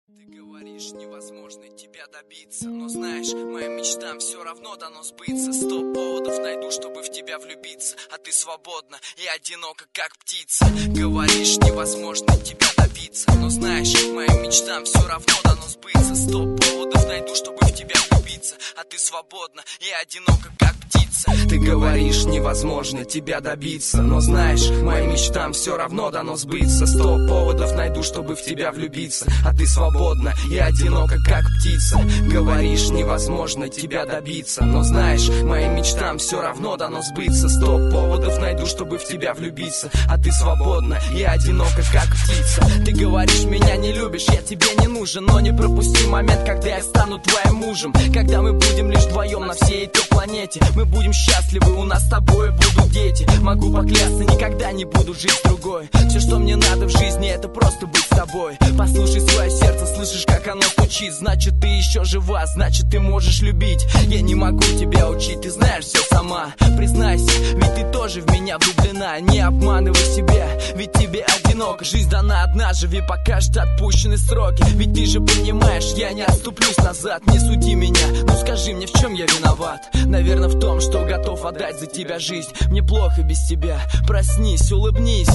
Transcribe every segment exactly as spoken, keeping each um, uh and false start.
Ты говоришь, невозможно тебя добиться, но знаешь, моим мечтам все равно дано сбыться. Сто поводов найду, чтобы в тебя влюбиться, а ты свободна и одинока, как птица. Говоришь, невозможно тебя добиться, но знаешь, моим мечтам все равно дано сбыться. Сто поводов найду, чтобы в тебя влюбиться, а ты свободна и одинока, как птица. Ты говоришь, невозможно тебя добиться, но знаешь, моим мечтам все равно дано сбыться. Сто поводов найду, чтобы в тебя влюбиться, а ты свободна и одинока, как птица. Говоришь, невозможно тебя добиться, но знаешь, моим мечтам все равно дано сбыться. Сто поводов найду, чтобы в тебя влюбиться, а ты свободна и одинока, как птица. Ты говоришь, меня не любишь, я тебе не нужен, но не пропусти момент, когда я стану твоим мужем. Когда мы будем лишь вдвоем на всей этой планете, мы будем счастливы, у нас с тобой будут дети. Могу поклясться, никогда не буду жить с другой. Все, что мне надо в жизни, это просто быть с тобой. Послушай свое сердце, слышишь, как оно стучит. Значит, ты еще жива, значит, ты можешь любить. Я не могу тебя учить, ты знаешь все сама. Признайся, ведь ты тоже в меня влюблена. Не обманывай себя, ведь тебе одиноко. Жизнь дана одна, живи пока что отпущены сроки. Ведь ты же понимаешь, я не отступлюсь назад. Не суди меня, ну скажи мне, в чем я виноват? Наверное, в том, что готов отдать за тебя жизнь. Мне плохо без тебя, проснись, улыбнись.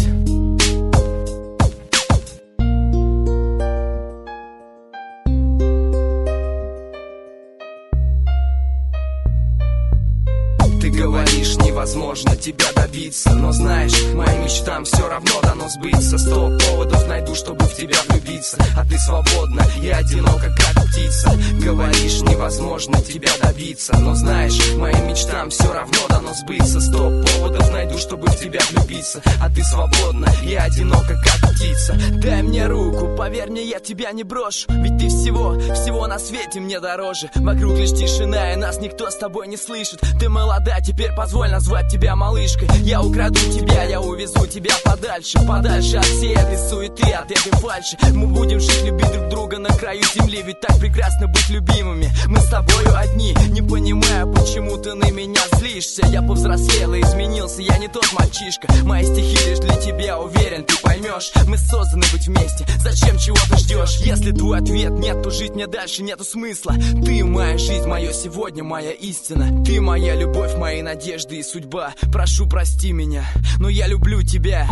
Ты говоришь, невозможно тебя добиться, но знаешь, моим мечтам все равно дано сбыться. Сто поводов найду, чтобы в тебя влюбиться, а ты свободна и одинока, как птица. Говоришь, невозможно тебя добиться, но знаешь, моим мечтам все равно дано сбыться. Сто поводов найду, чтобы в тебя влюбиться, а ты свободна и одинока, как птица. Дай мне руку, поверь мне, я тебя не брошу, ведь ты всего, всего на свете мне дороже. Вокруг лишь тишина, и нас никто с тобой не слышит. Ты молода, теперь позволь назвать тебя малышкой. Я украду тебя, я увезу тебя подальше, подальше от всей этой суеты, от этой фальши. Мы будем жить, любить друг друга на краю земли, ведь так прекрасно быть любимыми. Мы с тобою одни, не понимаю, почему ты на меня злишься. Я повзрослел и изменился, я не тот мальчишка. Мои стихи лишь для тебя, уверен, ты поймешь. Мы созданы быть вместе, зачем чего-то ждешь? Если твой ответ нет, то жить мне дальше нету смысла. Ты моя жизнь, мое сегодня, моя истина. Ты моя любовь, мои надежды и судьба. Прошу, прости меня, но я люблю тебя.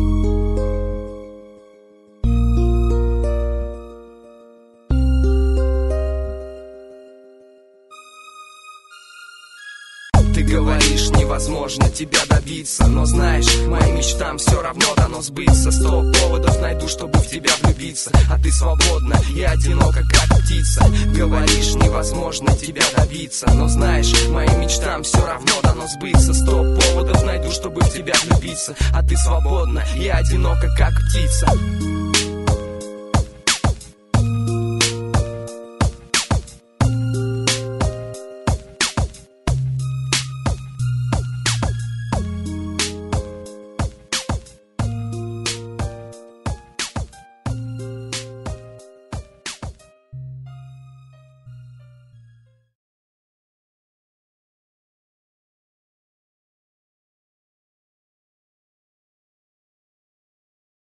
Ты говоришь, невозможно тебя добиться, но знаешь, моим мечтам все равно дано сбыться. Сто поводов найду, чтобы в тебя влюбиться, а ты свободна и одинока, как птица. Говоришь, невозможно тебя добиться, но знаешь, моим мечтам все равно дано сбыться. Сто поводов найду, чтобы в тебя влюбиться, а ты свободна и одинока, как птица.